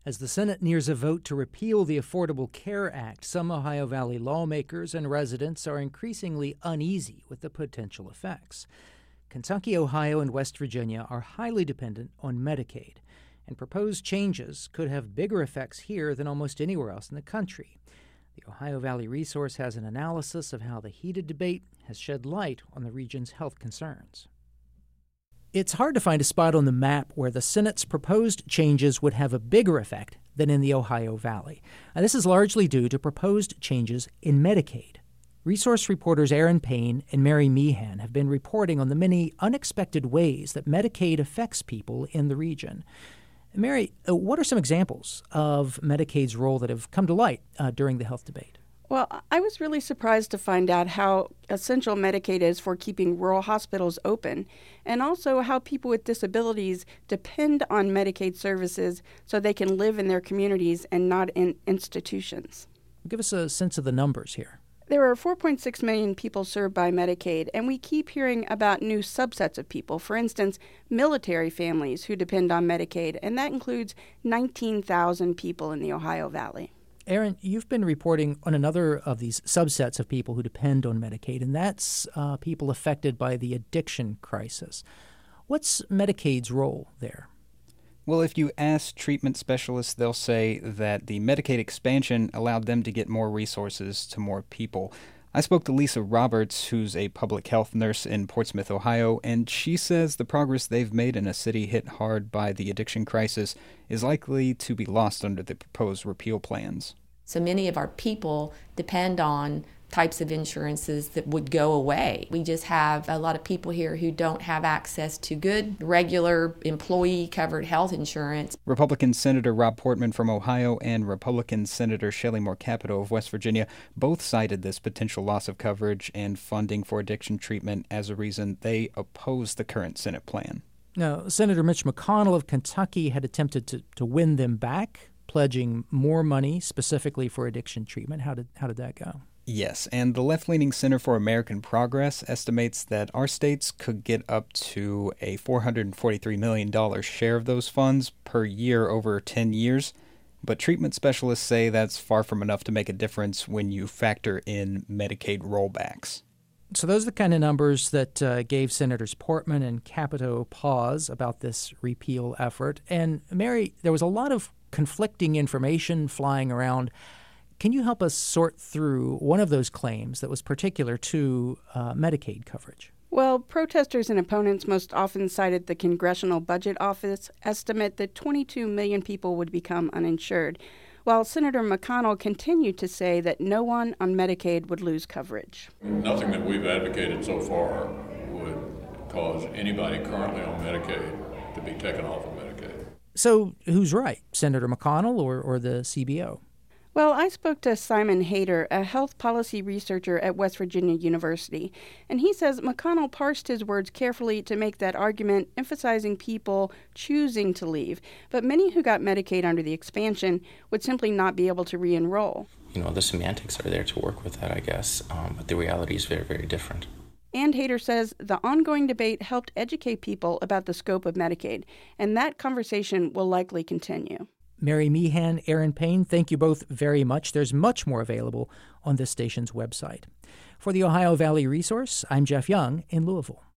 As the Senate nears a vote to repeal the Affordable Care Act, some Ohio Valley lawmakers and residents are increasingly uneasy with the potential effects. Kentucky, Ohio, and West Virginia are highly dependent on Medicaid, and proposed changes could have bigger effects here than almost anywhere else in the country. The Ohio Valley Resource has an analysis of how the heated debate has shed light on the region's health concerns. It's hard to find a spot on the map where the Senate's proposed changes would have a bigger effect than in the Ohio Valley. Now, this is largely due to proposed changes in Medicaid. Resource reporters Aaron Payne and Mary Meehan have been reporting on the many unexpected ways that Medicaid affects people in the region. Mary, what are some examples of Medicaid's role that have come to light during the health debate? Well, I was really surprised to find out how essential Medicaid is for keeping rural hospitals open, and also how people with disabilities depend on Medicaid services so they can live in their communities and not in institutions. Give us a sense of the numbers here. There are 4.6 million people served by Medicaid, and we keep hearing about new subsets of people. For instance, military families who depend on Medicaid, and that includes 19,000 people in the Ohio Valley. Aaron, you've been reporting on another of these subsets of people who depend on Medicaid, and that's people affected by the addiction crisis. What's Medicaid's role there? Well, if you ask treatment specialists, they'll say that the Medicaid expansion allowed them to get more resources to more people. I spoke to Lisa Roberts, who's a public health nurse in Portsmouth, Ohio, and she says the progress they've made in a city hit hard by the addiction crisis is likely to be lost under the proposed repeal plans. So many of our people depend on types of insurances that would go away. We just have a lot of people here who don't have access to good, regular, employee-covered health insurance. Republican Senator Rob Portman from Ohio and Republican Senator Shelley Moore Capito of West Virginia both cited this potential loss of coverage and funding for addiction treatment as a reason they oppose the current Senate plan. Now, Senator Mitch McConnell of Kentucky had attempted to win them back, pledging more money specifically for addiction treatment. How did that go? Yes, and the left-leaning Center for American Progress estimates that our states could get up to a $443 million share of those funds per year over 10 years, but treatment specialists say that's far from enough to make a difference when you factor in Medicaid rollbacks. So those are the kind of numbers that gave Senators Portman and Capito pause about this repeal effort. And Mary, there was a lot of conflicting information flying around. Can you help us sort through one of those claims that was particular to Medicaid coverage? Well, protesters and opponents most often cited the Congressional Budget Office estimate that 22 million people would become uninsured, while Senator McConnell continued to say that no one on Medicaid would lose coverage. Nothing that we've advocated so far would cause anybody currently on Medicaid to be taken off of Medicaid. So who's right, Senator McConnell or the CBO? Well, I spoke to Simon Hayter, a health policy researcher at West Virginia University, and he says McConnell parsed his words carefully to make that argument, emphasizing people choosing to leave. But many who got Medicaid under the expansion would simply not be able to re-enroll. The semantics are there to work with that, I guess, but the reality is very, very different. And Hayter says the ongoing debate helped educate people about the scope of Medicaid, and that conversation will likely continue. Mary Meehan, Aaron Payne, thank you both very much. There's much more available on this station's website. For the Ohio Valley Resource, I'm Jeff Young in Louisville.